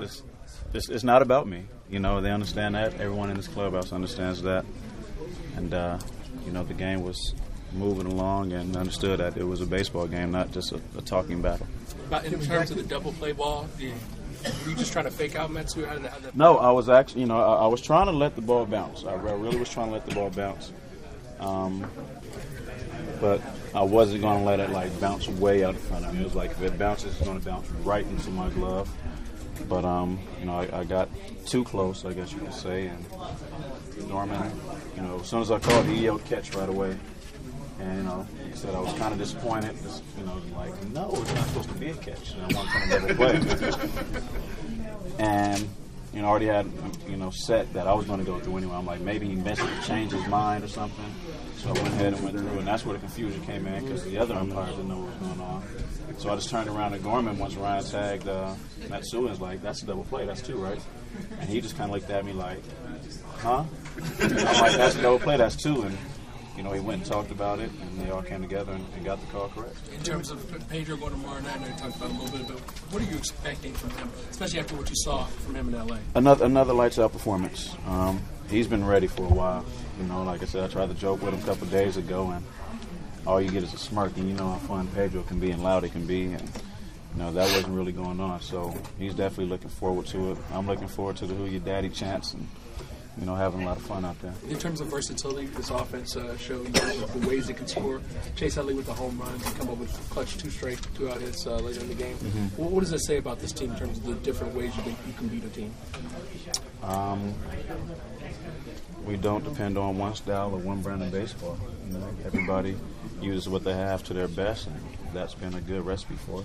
it's not about me. You know, they understand that. Everyone in this clubhouse understands that. And, you know, the game was moving along and understood that it was a baseball game, not just a talking battle. But in terms of the double play ball, were you just trying to fake out Metsu? How did that No, I was actually, you know, I was trying to let the ball bounce. I really was trying to let the ball bounce. But I wasn't going to let it, like, bounce way out in front of me. It was like, if it bounces, it's going to bounce right into my glove. But, you know, I got too close, I guess you could say. And Norman, you know, as soon as I called, he yelled catch right away. And, you know, he said I was kind of disappointed. Just, you know, like, no, it's not supposed to be a catch. And I wanted to never play. And, you know, I already had, you know, set that I was going to go through anyway. I'm like, maybe he missed it to change his mind or something. So I went ahead and went through. And that's where the confusion came in because the other umpires didn't know what was going on. So I just turned around to Gorman once Ryan tagged Metsu and was like, that's a double play. That's two, right? And he just kind of looked at me like, huh? I'm like, that's a double play. That's two. And, you know, he went and talked about it, and they all came together and got the call correct. In terms of Pedro going tomorrow night, I know you talked about it a little bit, but what are you expecting from him, especially after what you saw from him in L.A.? Another lights-out performance. He's been ready for a while. You know, like I said, I tried to joke with him a couple of days ago, and all you get is a smirk, and you know how fun Pedro can be and loud he can be, and you know, that wasn't really going on. So he's definitely looking forward to it. I'm looking forward to the Who Your Daddy chants and, you know, having a lot of fun out there. In terms of versatility, this offense showed the ways it can score. Chase Utley with the home runs and come up with clutch two out hits later in the game. Mm-hmm. What does that say about this team in terms of the different ways you think you can beat a team? We don't depend on one style or one brand of baseball. You know, everybody uses what they have to their best, and that's been a good recipe for us.